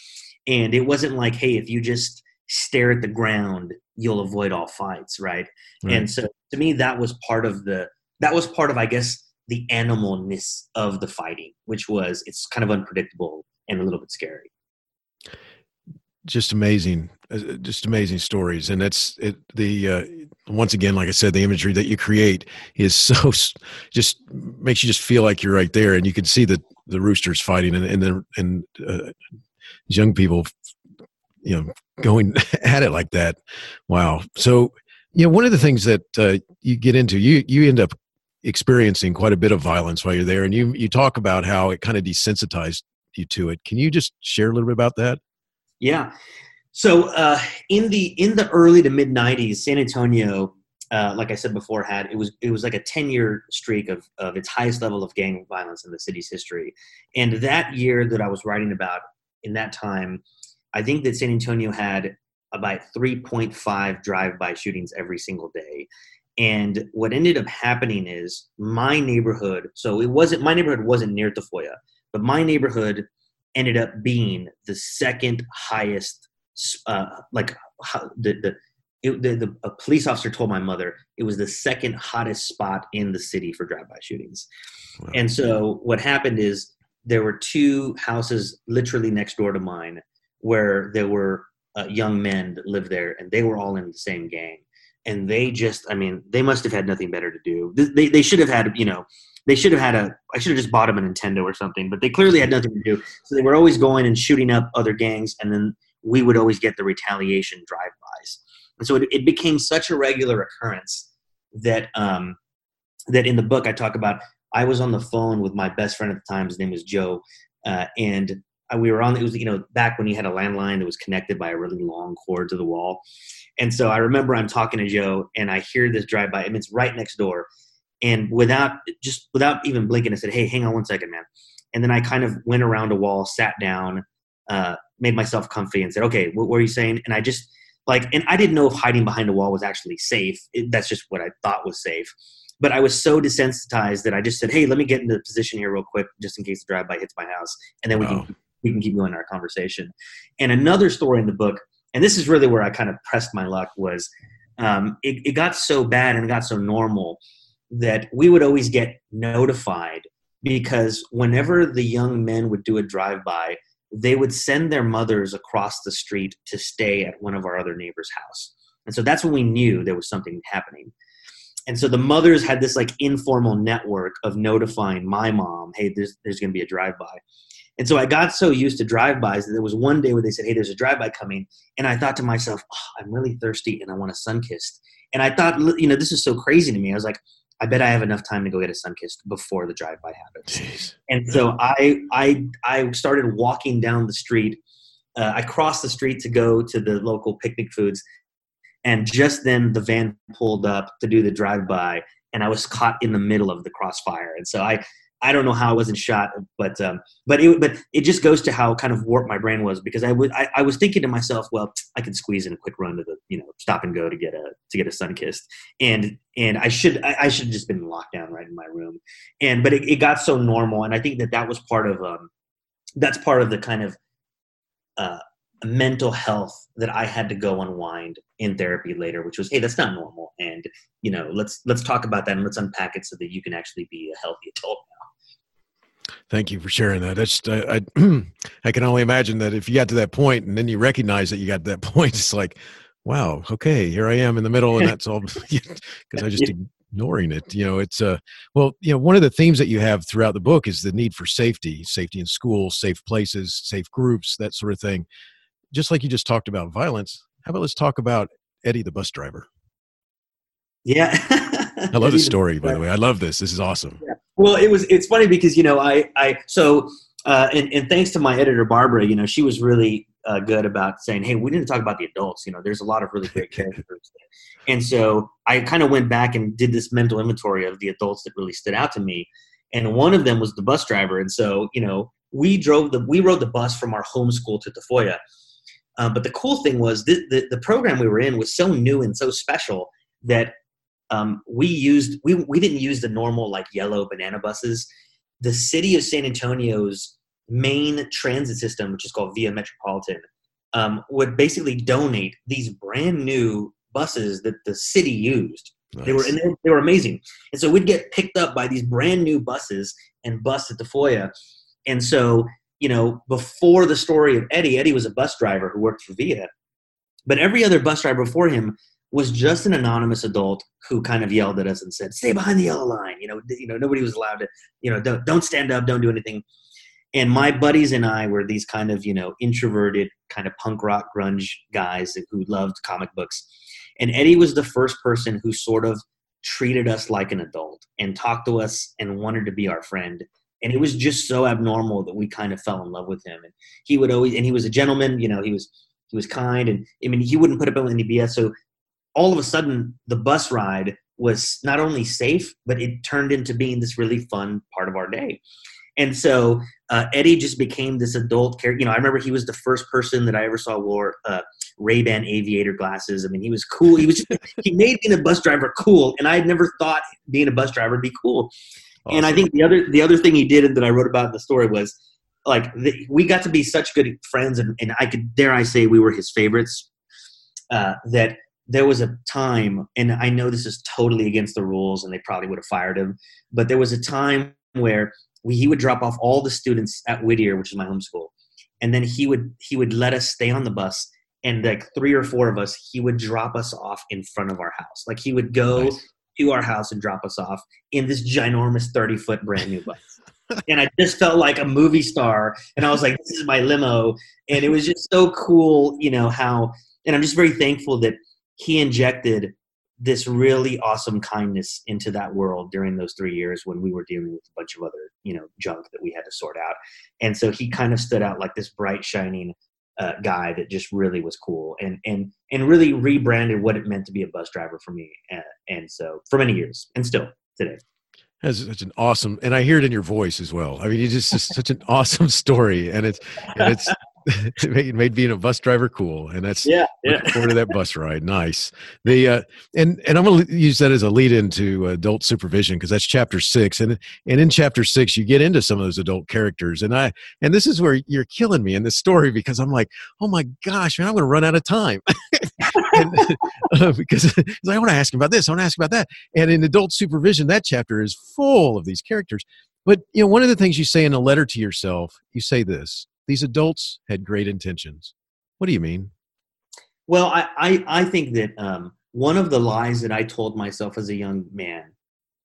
And it wasn't like, hey, if you just stare at the ground, you'll avoid all fights, right? right? And so to me, that was part of the. That was part of, I guess, the animalness of the fighting, which was it's kind of unpredictable and a little bit scary. Just amazing, just amazing stories. And that's it. The, uh, once again, like I said, the imagery that you create is so just makes you just feel like you're right there. And you can see the, the roosters fighting and, and the, and, uh, young people, you know, going at it like that. Wow. So, you know, one of the things that, uh, you get into, you, you end up experiencing quite a bit of violence while you're there. And you, you talk about how it kind of desensitized you to it. Can you just share a little bit about that? Yeah. So uh, in the in the early to mid nineties, San Antonio, uh, like I said before, had it was it was like a ten year streak of of its highest level of gang violence in the city's history. And that year that I was writing about, in that time, I think that San Antonio had about three point five drive-by shootings every single day. And what ended up happening is my neighborhood, so it wasn't, my neighborhood wasn't near Tafoya, but my neighborhood ended up being the second highest, uh, like the, the, it, the, the a police officer told my mother it was the second hottest spot in the city for drive-by shootings. Wow. And so what happened is there were two houses literally next door to mine where there were uh, young men that lived there, and they were all in the same gang. And they just, I mean, they must have had nothing better to do. They they should have had, you know, they should have had a, I should have just bought them a Nintendo or something, but they clearly had nothing to do. So they were always going and shooting up other gangs, and then we would always get the retaliation drive-bys. And so it, it became such a regular occurrence that, um, that in the book I talk about, I was on the phone with my best friend at the time. His name was Joe. Uh, and we were on, it was, you know, back when you had a landline that was connected by a really long cord to the wall. And so I remember I'm talking to Joe, and I hear this drive-by, and it's right next door. And without just without even blinking, I said, "Hey, hang on one second, man." And then I kind of went around a wall, sat down, uh, made myself comfy, and said, "Okay, what were you saying?" And I just like, and I didn't know if hiding behind a wall was actually safe. It, that's just what I thought was safe. But I was so desensitized that I just said, "Hey, let me get into position here real quick, just in case the drive-by hits my house, and then we wow. can we can keep going our conversation." And another story in the book. And this is really where I kind of pressed my luck was um, it, it got so bad and it got so normal that we would always get notified because whenever the young men would do a drive-by, they would send their mothers across the street to stay at one of our other neighbors' house. And so that's when we knew there was something happening. And so the mothers had this like informal network of notifying my mom, hey, there's, there's going to be a drive-by. And so I got so used to drive-bys that there was one day where they said, hey, there's a drive-by coming. And I thought to myself, oh, I'm really thirsty and I want a sun-kissed. And I thought, you know, this is so crazy to me. I was like, I bet I have enough time to go get a sun-kissed before the drive-by happens. Jeez. And so I, I, I started walking down the street. Uh, I crossed the street to go to the local picnic foods. And just then the van pulled up to do the drive-by, and I was caught in the middle of the crossfire. And so I, I don't know how I wasn't shot, but um, but it but it just goes to how kind of warped my brain was, because I would I, I was thinking to myself, well, I can squeeze in a quick run to the you know stop and go to get a to get a sun-kissed, and and I should I, I should have just been locked down right in my room, and but it, it got so normal, and I think that that was part of um that's part of the kind of uh. mental health that I had to go unwind in therapy later, which was, hey, that's not normal. And, you know, let's, let's talk about that and let's unpack it so that you can actually be a healthy adult now. Thank you for sharing that. That's, I, I, I can only imagine that if you got to that point and then you recognize that you got to that point, it's like, wow, okay, here I am in the middle, and that's all because I just ignoring it. You know, it's uh, well, you know, one of the themes that you have throughout the book is the need for safety, safety in schools, safe places, safe groups, that sort of thing. Just like you just talked about violence, how about let's talk about Eddie, the bus driver? Yeah. I love the story, by the way. I love this. This is awesome. Yeah. Well, it was, it's funny because, you know, I, I, so, uh, and, and thanks to my editor, Barbara, you know, she was really uh, good about saying, hey, we need to talk about the adults. You know, there's a lot of really great characters. And so I kind of went back and did this mental inventory of the adults that really stood out to me. And one of them was the bus driver. And so, you know, we drove the, we rode the bus from our home school to Tafoya. Um, but the cool thing was the, the the program we were in was so new and so special that um, we used we we didn't use the normal like yellow banana buses. The city of San Antonio's main transit system, which is called Via Metropolitan, um, would basically donate these brand new buses that the city used. Nice. They were and they, they were amazing, and so we'd get picked up by these brand new buses and bused at Tafoya, and so. You know, before the story of Eddie, Eddie was a bus driver who worked for Via, but every other bus driver before him was just an anonymous adult who kind of yelled at us and said, "Stay behind the yellow line." You know, you know, nobody was allowed to, you know, don't don't stand up, don't do anything. And my buddies and I were these kind of, you know, introverted kind of punk rock grunge guys who loved comic books. And Eddie was the first person who sort of treated us like an adult and talked to us and wanted to be our friend. And it was just so abnormal that we kind of fell in love with him. And he would always, and he was a gentleman, you know, he was, he was kind. And I mean, he wouldn't put up with any B S. So all of a sudden the bus ride was not only safe, but it turned into being this really fun part of our day. And so uh, Eddie just became this adult character. You know, I remember he was the first person that I ever saw wore uh, Ray-Ban aviator glasses. I mean, he was cool. He was, just, he made being a bus driver cool. And I had never thought being a bus driver would be cool. Awesome. And I think the other the other thing he did that I wrote about in the story was like the, we got to be such good friends, and, and I could dare I say we were his favorites. Uh, that there was a time, and I know this is totally against the rules, and they probably would have fired him, but there was a time where we, he would drop off all the students at Whittier, which is my home school, and then he would he would let us stay on the bus, and like three or four of us, he would drop us off in front of our house. Like he would go. Nice. To our house and drop us off in this ginormous thirty foot brand new bus. And I just felt like a movie star. And I was like, this is my limo. And it was just so cool, you know, how, and I'm just very thankful that he injected this really awesome kindness into that world during those three years when we were dealing with a bunch of other, you know, junk that we had to sort out. And so he kind of stood out like this bright, shining uh, guy that just really was cool and, and, and really rebranded what it meant to be a bus driver for me. And, and so for many years and still today. That's such an awesome, and I hear it in your voice as well. I mean, you just, just such an awesome story, and it's, and it's, it made, it made being a bus driver cool, and that's yeah, yeah. Looking forward to that bus ride. Nice. The uh, and and I'm going to use that as a lead into adult supervision because that's chapter six, and and in chapter six you get into some of those adult characters, and I and this is where you're killing me in this story because I'm like, oh my gosh, man, I'm going to run out of time and, uh, because I want to ask him about this, I want to ask about that, and in adult supervision that chapter is full of these characters. But you know, one of the things you say in a letter to yourself, you say this. these adults had great intentions. What do you mean? Well, I, I, I think that um, one of the lies that I told myself as a young man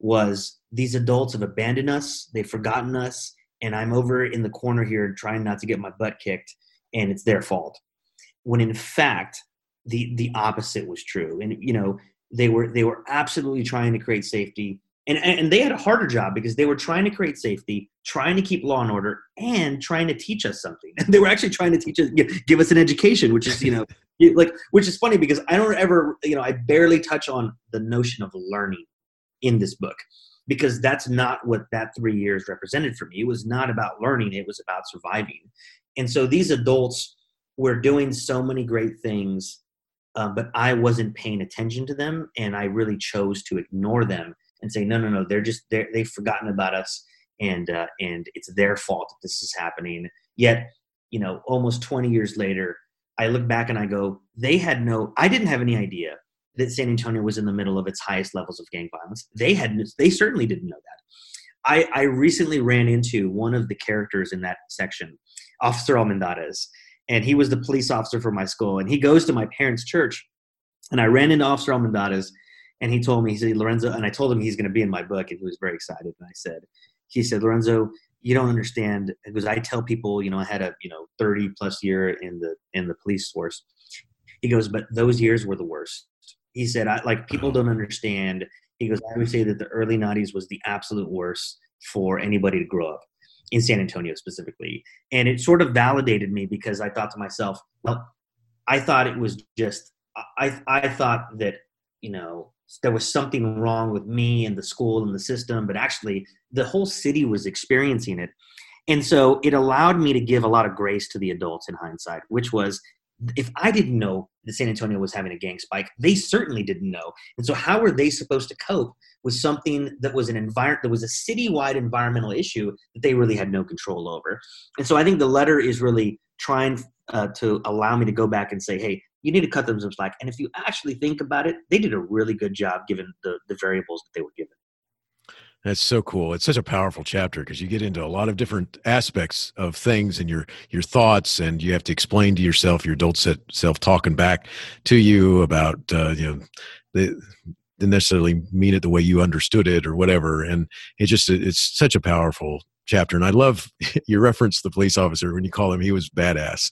was these adults have abandoned us, they've forgotten us, and I'm over in the corner here trying not to get my butt kicked, and it's their fault. When in fact, the the opposite was true. And, you know, they were they were absolutely trying to create safety. And, and they had a harder job because they were trying to create safety, trying to keep law and order, and trying to teach us something. And they were actually trying to teach us, give, give us an education, which is, you know, like, which is funny because I don't ever, you know, I barely touch on the notion of learning in this book, because that's not what that three years represented for me. It was not about learning. It was about surviving. And so these adults were doing so many great things, uh, but I wasn't paying attention to them. And I really chose to ignore them and say, no, no, no, they're just, they're, they've forgotten about us. And, uh, and it's their fault that this is happening. Yet, you know, almost twenty years later, I look back and I go, they had no, I didn't have any idea that San Antonio was in the middle of its highest levels of gang violence. They had, they certainly didn't know that. I, I recently ran into one of the characters in that section, Officer Almendarez, and he was the police officer for my school. And he goes to my parents' church, and I ran into Officer Almendarez, and he told me, he said, Lorenzo, and I told him he's going to be in my book, and he was very excited. And I said, he said, Lorenzo, you don't understand, because I tell people, you know, I had a, you know, thirty plus year in the, in the police force. He goes, but those years were the worst. He said, I like, people don't understand. He goes, I would say that the early nineties was the absolute worst for anybody to grow up in San Antonio specifically. And it sort of validated me, because I thought to myself, well, I thought it was just, I, I thought that, you know, there was something wrong with me and the school and the system, but actually the whole city was experiencing it. And so it allowed me to give a lot of grace to the adults in hindsight, which was, if I didn't know that San Antonio was having a gang spike, they certainly didn't know. And so how were they supposed to cope with something that was an environment, that was a citywide environmental issue that they really had no control over? And so I think the letter is really trying uh, to allow me to go back and say, hey, you need to cut them some slack. And if you actually think about it, they did a really good job given the, the variables that they were given. That's so cool. It's such a powerful chapter, because you get into a lot of different aspects of things and your your thoughts, and you have to explain to yourself, your adult self talking back to you about, uh, you know, they didn't necessarily mean it the way you understood it or whatever. And it just, it's such a powerful chapter. And I love you referenced the police officer when you call him, he was badass.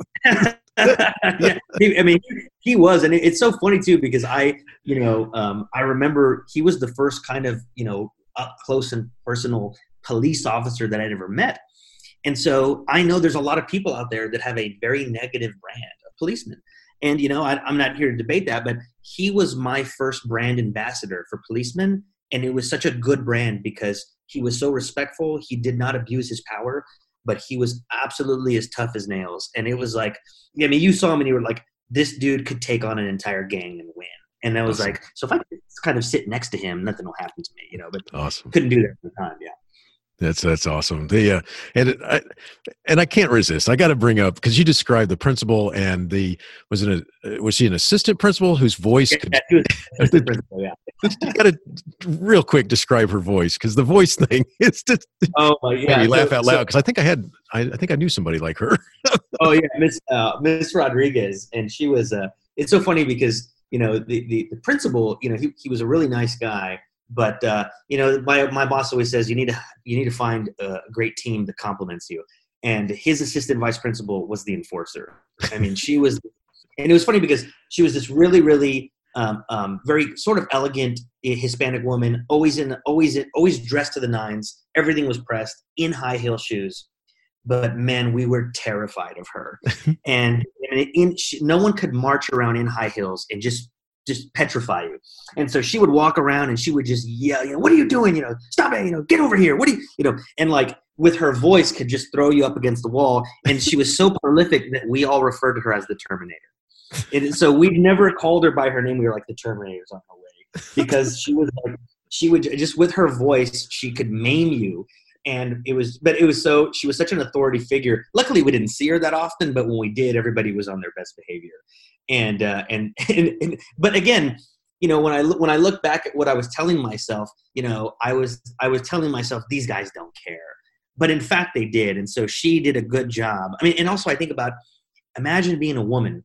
Yeah, he, I mean, he was, and it, it's so funny too, because I, you know, um, I remember he was the first kind of, you know, up close and personal police officer that I'd ever met. And so I know there's a lot of people out there that have a very negative brand of policemen. And, you know, I, I'm not here to debate that, but he was my first brand ambassador for policemen. And it was such a good brand because he was so respectful. He did not abuse his power, but he was absolutely as tough as nails. And it was like, I mean, you saw him and you were like, this dude could take on an entire gang and win. And I was awesome. Like, so if I could kind of sit next to him, nothing will happen to me, you know, but awesome. Couldn't do that at the time. Yeah. That's, that's awesome. The, uh, and I, and I can't resist. I got to bring up, cause you described the principal and the, was it a, was she an assistant principal whose voice? Yeah, could, yeah, she was assistant principal, yeah. You got to real quick describe her voice. Cause the voice thing is just, oh my yeah. You so, laugh out loud. So, Cause I think I had, I, I think I knew somebody like her. Oh yeah. Miss, uh, Miss Rodriguez. And she was, uh, it's so funny because, you know, the, the, the principal, you know, he, he was a really nice guy, but, uh, you know, my, my boss always says, you need to, you need to find a great team that complements you. And his assistant vice principal was the enforcer. I mean, she was, and it was funny because she was this really, really, um, um, very sort of elegant Hispanic woman, always in, always, in, always dressed to the nines. Everything was pressed in high heel shoes. But man, we were terrified of her, and, and in, she, no one could march around in high heels and just just petrify you. And so she would walk around and she would just yell, you know, what are you doing? You know, stop it! You know, get over here! What do you, you know? And like with her voice, could just throw you up against the wall. And she was so prolific that we all referred to her as the Terminator. And so we never called her by her name. We were like, the Terminator's on her way, because she was like, she would just with her voice, she could maim you. And it was, but it was so, she was such an authority figure. Luckily, we didn't see her that often, but when we did, everybody was on their best behavior. And, uh, and, and, and, but again, you know, when I look, when I look back at what I was telling myself, you know, I was, I was telling myself, these guys don't care. but in fact they did. And so she did a good job. I mean, and also I think about, imagine being a woman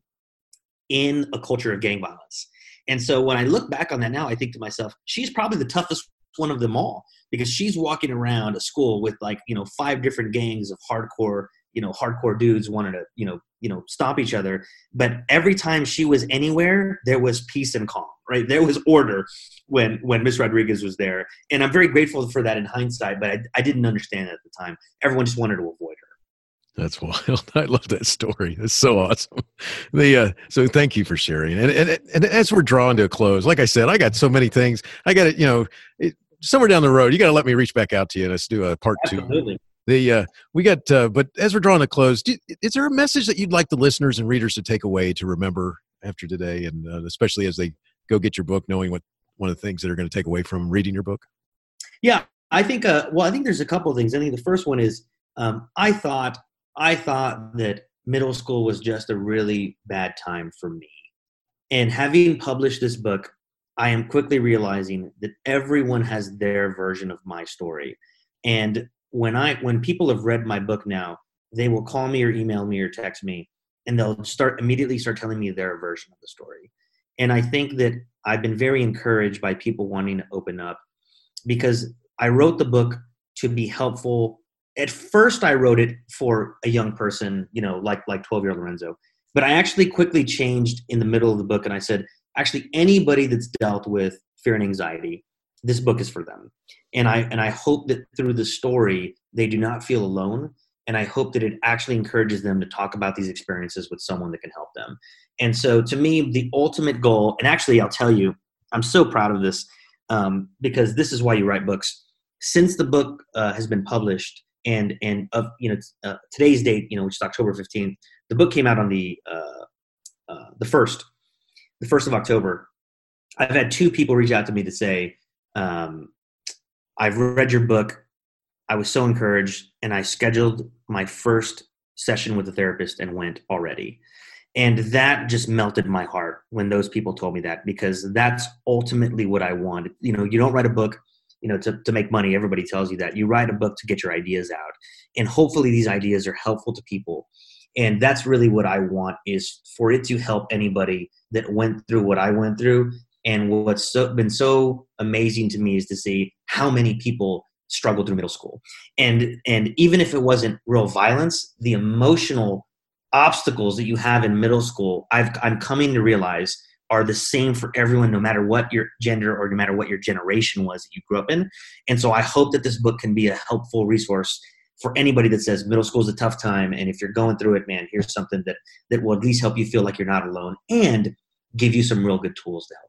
in a culture of gang violence. And so when I look back on that now, I think to myself, she's probably the toughest one of them all, because she's walking around a school with like, you know, five different gangs of hardcore, you know, hardcore dudes wanting to, you know, you know, stomp each other. But every time she was anywhere, there was peace and calm, right? There was order when, when Miss Rodriguez was there. And I'm very grateful for that in hindsight, but I, I didn't understand it at the time. Everyone just wanted to avoid her. That's wild. I love that story. It's so awesome. The uh, so thank you for sharing. And, and and as we're drawing to a close, like I said, I got so many things. I got to, you know, it, somewhere down the road, you got to let me reach back out to you and let's do a part Absolutely. two. The uh, we got, uh, but as we're drawing to close, do, is there a message that you'd like the listeners and readers to take away to remember after today, and uh, especially as they go get your book, knowing what one of the things that are going to take away from reading your book? Yeah, I think. Uh, well, I think there's a couple of things. I think the first one is um, I thought. I thought that middle school was just a really bad time for me. And having published this book, I am quickly realizing that everyone has their version of my story. And when I when people have read my book now, they will call me or email me or text me, and they'll start immediately start telling me their version of the story. And I think that I've been very encouraged by people wanting to open up, because I wrote the book to be helpful. At first, I wrote it for a young person, you know, like like twelve-year-old Lorenzo. But I actually quickly changed in the middle of the book, and I said, actually, anybody that's dealt with fear and anxiety, this book is for them. And I and I hope that through the story, they do not feel alone. And I hope that it actually encourages them to talk about these experiences with someone that can help them. And so, to me, the ultimate goal, and actually, I'll tell you, I'm so proud of this, um, because this is why you write books. Since the book uh, has been published, And and of you know uh, today's date, you know, which is October fifteenth, the book came out on the uh, uh, the first, the first of October. I've had two people reach out to me to say, um, "I've read your book. I was so encouraged, and I scheduled my first session with the therapist and went already." And that just melted my heart when those people told me that, because that's ultimately what I want. You know, you don't write a book, you know, to, to make money. Everybody tells you that. You write a book to get your ideas out. And hopefully these ideas are helpful to people. And that's really what I want, is for it to help anybody that went through what I went through. And what's so, been so amazing to me is to see how many people struggle through middle school. And, and even if it wasn't real violence, the emotional obstacles that you have in middle school, I've, I'm coming to realize are the same for everyone, no matter what your gender or no matter what your generation was that you grew up in. And so I hope that this book can be a helpful resource for anybody that says middle school is a tough time. And if you're going through it, man, here's something that, that will at least help you feel like you're not alone and give you some real good tools to help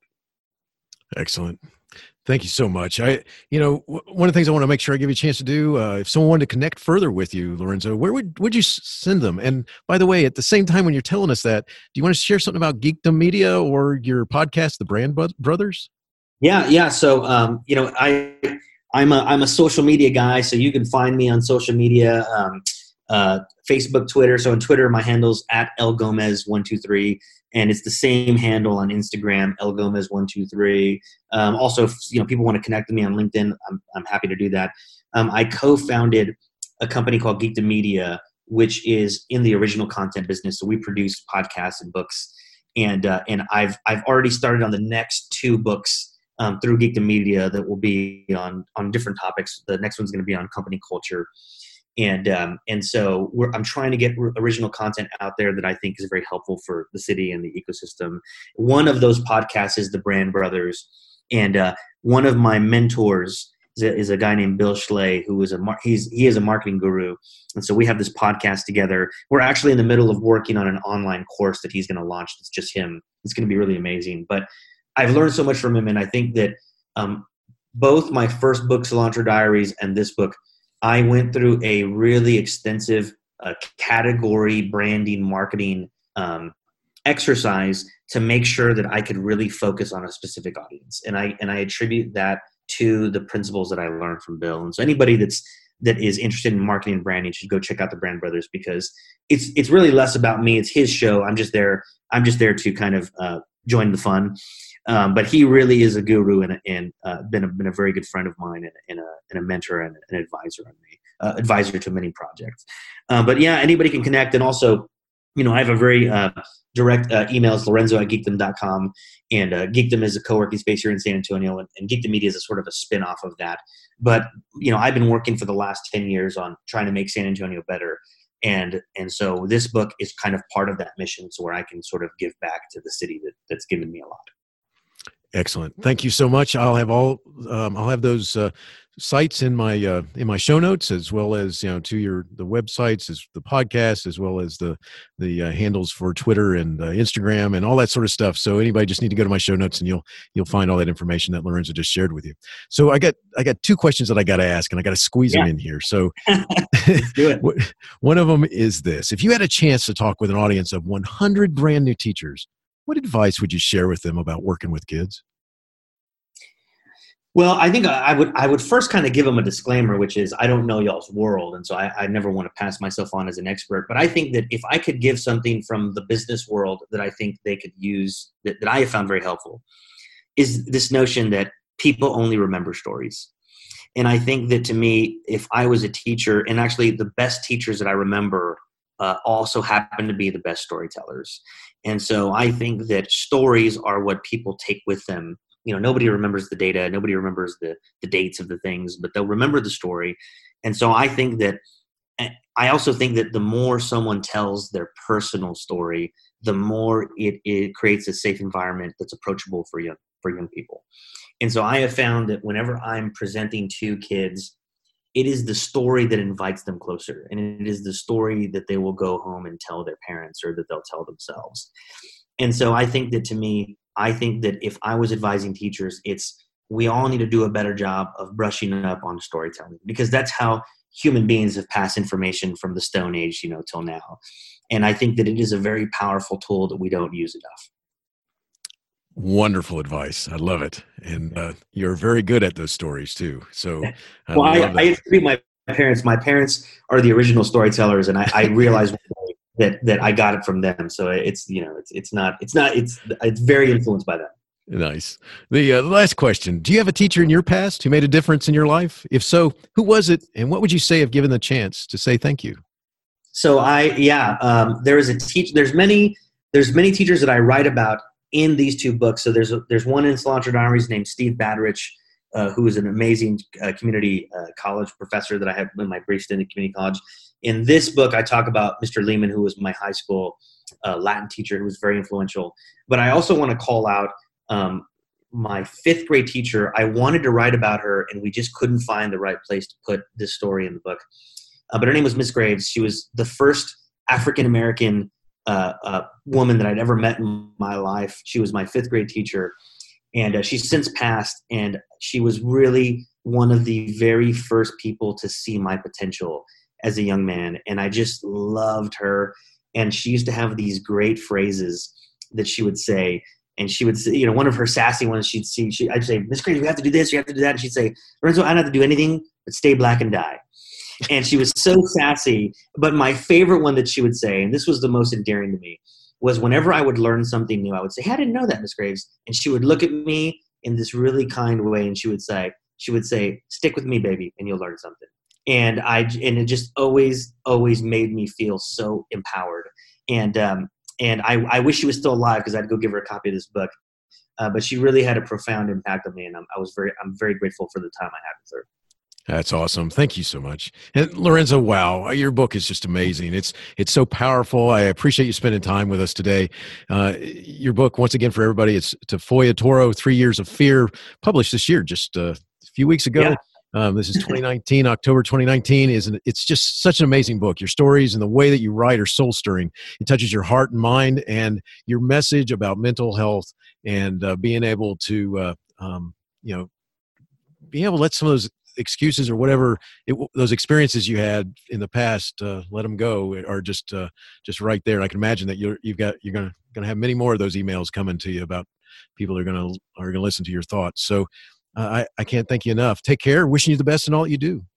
you. Excellent. Thank you so much. I, you know, w- one of the things I want to make sure I give you a chance to do, uh, if someone wanted to connect further with you, Lorenzo, where would, would you s- send them? And by the way, at the same time, when you're telling us that, do you want to share something about Geekdom Media or your podcast, The Brand Bro- Brothers? Yeah. Yeah. So, um, you know, I, I'm a, I'm a social media guy, so you can find me on social media, um, uh, Facebook, Twitter. So on Twitter, my handle's at L Gomez one two three. And it's the same handle on Instagram, L Gomez one two three. Um, also, if you know, people want to connect with me on LinkedIn, I'm I'm happy to do that. Um, I co-founded a company called Geekdom Media, which is in the original content business. So we produce podcasts and books, and uh, and I've I've already started on the next two books um, through Geekdom Media that will be on on different topics. The next one's going to be on company culture. And um, and so we're, I'm trying to get r- original content out there that I think is very helpful for the city and the ecosystem. One of those podcasts is The Brand Brothers, and uh, one of my mentors is a, is a guy named Bill Schley, who is a mar- he's he is a marketing guru, and so we have this podcast together. We're actually in the middle of working on an online course that he's going to launch. It's just him. It's going to be really amazing. But I've learned so much from him, and I think that um, both my first book, Cilantro Diaries, and this book, I went through a really extensive uh, category branding marketing um, exercise to make sure that I could really focus on a specific audience. And I and I attribute that to the principles that I learned from Bill. And so anybody that's that is interested in marketing and branding should go check out the Brand Brothers, because it's it's really less about me. It's his show. I'm just there. I'm just there to kind of uh, join the fun. Um, but he really is a guru and, and uh, been, a, been a very good friend of mine and, and, a, and a mentor and an advisor on me. uh, advisor to many projects. Uh, but yeah, anybody can connect. And also, you know, I have a very uh, direct uh, emails, Lorenzo at geekdom dot com. And uh, Geekdom is a co-working space here in San Antonio, and, and Geekdom Media is a sort of a spin-off of that. But, you know, I've been working for the last ten years on trying to make San Antonio better. And and so this book is kind of part of that mission, so where I can sort of give back to the city that, that's given me a lot. Excellent. Thank you so much. I'll have all um, I'll have those uh, sites in my uh, in my show notes, as well as, you know, to your the websites, as the podcast, as well as the the uh, handles for Twitter and uh, Instagram and all that sort of stuff. So anybody just need to go to my show notes, and you'll you'll find all that information that Lorenzo just shared with you. So I got I got two questions that I got to ask, and I got to squeeze yeah. them in here. So Let's do it. One of them is this: if you had a chance to talk with an audience of one hundred brand new teachers, what advice would you share with them about working with kids? Well, I think I would I would first kind of give them a disclaimer, which is I don't know y'all's world, and so I, I never want to pass myself on as an expert. But I think that if I could give something from the business world that I think they could use, that, that I have found very helpful, is this notion that people only remember stories. And I think that to me, if I was a teacher, and actually the best teachers that I remember uh, also happen to be the best storytellers. And so I think that stories are what people take with them. You know, nobody remembers the data, nobody remembers the the dates of the things, but they'll remember the story. And so I think that, I also think that the more someone tells their personal story, the more it, it creates a safe environment that's approachable for young, for young people. And so I have found that whenever I'm presenting to kids, it is the story that invites them closer. And it is the story that they will go home and tell their parents, or that they'll tell themselves. And so I think that to me, I think that if I was advising teachers, it's we all need to do a better job of brushing up on storytelling, because that's how human beings have passed information from the Stone Age, you know, till now. And I think that it is a very powerful tool that we don't use enough. Wonderful advice. I love it. And uh, you're very good at those stories too. So I well, I, I attribute my parents. My parents are the original storytellers, and I, I realized that that I got it from them. So it's, you know, it's it's not it's not it's it's very influenced by them. Nice. The uh, last question: do you have a teacher in your past who made a difference in your life? If so, who was it, and what would you say if given the chance to say thank you? So I yeah, um, there is a teacher. There's many there's many teachers that I write about in these two books. So there's a, there's one in Cilantro Diaries named Steve Badrich, uh, who is an amazing uh, community uh, college professor that I had in my brief stint at community college. In this book, I talk about Mister Lehman, who was my high school uh, Latin teacher, who was very influential. But I also want to call out um, my fifth grade teacher. I wanted to write about her, and we just couldn't find the right place to put this story in the book. Uh, but her name was Miss Graves. She was the first African-American uh, uh, woman that I'd ever met in my life. She was my fifth grade teacher, and uh, she's since passed, and she was really one of the very first people to see my potential as a young man. And I just loved her. And she used to have these great phrases that she would say. And she would say, you know, one of her sassy ones, she'd see, she, I'd say, Miss Graves, you have to do this, you have to do that. And she'd say, Lorenzo, I don't have to do anything but stay black and die. And she was so sassy. But my favorite one that she would say, and this was the most endearing to me, was whenever I would learn something new, I would say, hey, I didn't know that, Miss Graves. And she would look at me in this really kind way, and she would say, she would say, stick with me, baby, and you'll learn something. And I, and it just always, always made me feel so empowered. And, um, and I, I wish she was still alive, because I'd go give her a copy of this book. Uh, but she really had a profound impact on me, and I'm, I was very, I'm very grateful for the time I had with her. That's awesome. Thank you so much. And Lorenzo, wow, your book is just amazing. It's it's so powerful. I appreciate you spending time with us today. Uh, your book, once again, for everybody, it's Tafoya Toro, Three Years of Fear, published this year, just uh, a few weeks ago. Yeah. Um, this is twenty nineteen, October twenty nineteen. Is an, it's just such an amazing book. Your stories and the way that you write are soul stirring. It touches your heart and mind, and your message about mental health and uh, being able to, uh, um, you know, being able to let some of those excuses or whatever it, those experiences you had in the past, uh, let them go, are just uh, just right there. And I can imagine that you're you've got you're gonna gonna have many more of those emails coming to you about people that are gonna are gonna listen to your thoughts. So uh, I I can't thank you enough. Take care. Wishing you the best in all that you do.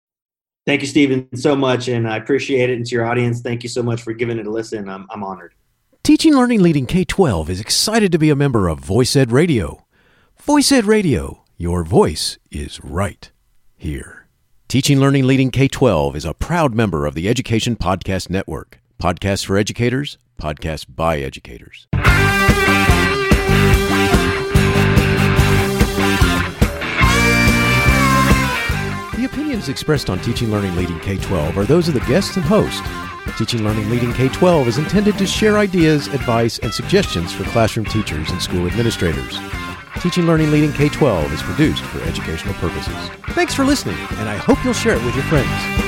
Thank you, Stephen, so much, and I appreciate it. And to your audience, thank you so much for giving it a listen. I'm I'm honored. Teaching Learning Leading K twelve is excited to be a member of VoiceEd Radio. VoiceEd Radio, your voice is right here. Teaching, Learning, Leading K twelve is a proud member of the Education Podcast Network. Podcasts for educators, podcasts by educators. The opinions expressed on Teaching, Learning, Leading K twelve are those of the guests and host. Teaching, Learning, Leading K twelve is intended to share ideas, advice, and suggestions for classroom teachers and school administrators. Teaching, Learning, Leading K twelve is produced for educational purposes. Thanks for listening, and I hope you'll share it with your friends.